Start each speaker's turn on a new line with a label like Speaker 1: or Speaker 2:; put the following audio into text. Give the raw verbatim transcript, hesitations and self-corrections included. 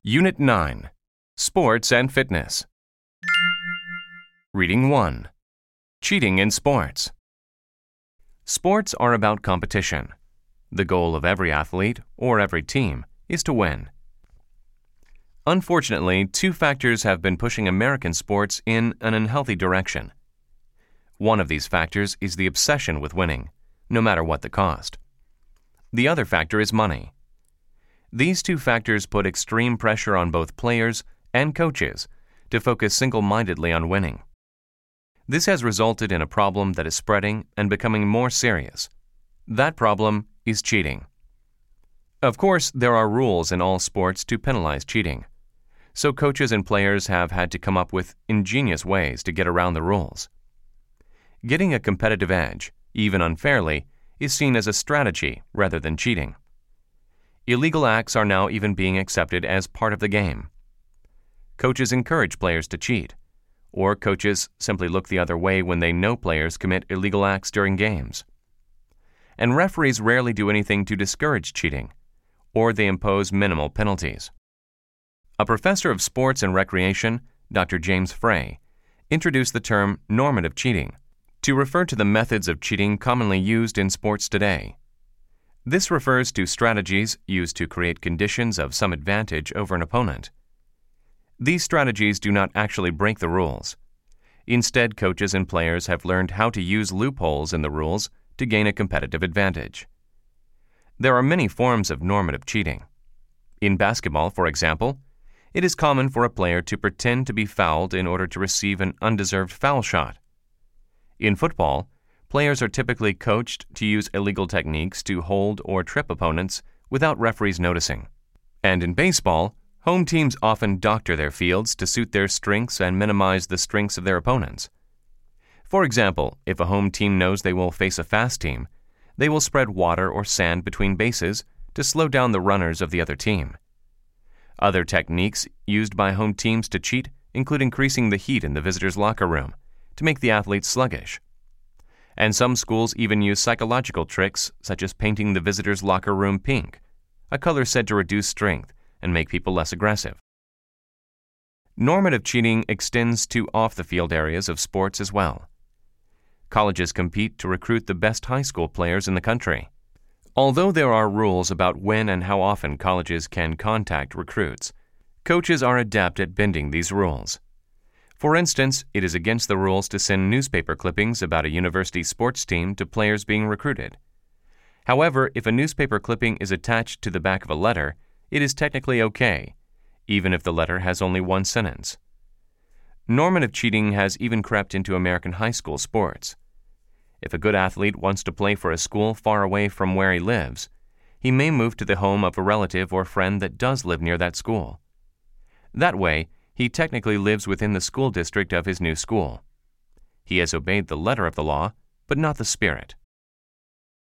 Speaker 1: Unit nine, Sports and Fitness. Reading one. Cheating in sports. Sports are about competition. The goal of every athlete, or every team, is to win. Unfortunately, two factors have been pushing American sports in an unhealthy direction. One of these factors is the obsession with winning, no matter what the cost. The other factor is money. These two factors put extreme pressure on both players and coaches to focus single-mindedly on winning. This has resulted in a problem that is spreading and becoming more serious. That problem is cheating. Of course, there are rules in all sports to penalize cheating, so coaches and players have had to come up with ingenious ways to get around the rules. Getting a competitive edge, even unfairly, is seen as a strategy rather than cheating. Illegal acts are now even being accepted as part of the game. Coaches encourage players to cheat, or coaches simply look the other way when they know players commit illegal acts during games. And referees rarely do anything to discourage cheating, or they impose minimal penalties. A professor of sports and recreation, Doctor James Frey, introduced the term normative cheating to refer to the methods of cheating commonly used in sports today. This refers to strategies used to create conditions of some advantage over an opponent. These strategies do not actually break the rules. Instead, coaches and players have learned how to use loopholes in the rules to gain a competitive advantage. There are many forms of normative cheating. In basketball, for example, it is common for a player to pretend to be fouled in order to receive an undeserved foul shot. In football, players are typically coached to use illegal techniques to hold or trip opponents without referees noticing. And in baseball, home teams often doctor their fields to suit their strengths and minimize the strengths of their opponents. For example, if a home team knows they will face a fast team, they will spread water or sand between bases to slow down the runners of the other team. Other techniques used by home teams to cheat include increasing the heat in the visitors' locker room to make the athletes sluggish. And some schools even use psychological tricks such as painting the visitors' locker room pink, a color said to reduce strength and make people less aggressive. Normative cheating extends to off-the-field areas of sports as well. Colleges compete to recruit the best high school players in the country. Although there are rules about when and how often colleges can contact recruits, coaches are adept at bending these rules. For instance, it is against the rules to send newspaper clippings about a university sports team to players being recruited. However, if a newspaper clipping is attached to the back of a letter, it is technically okay, even if the letter has only one sentence. Normative cheating has even crept into American high school sports. If a good athlete wants to play for a school far away from where he lives, he may move to the home of a relative or friend that does live near that school. That way, he technically lives within the school district of his new school. He has obeyed the letter of the law, but not the spirit.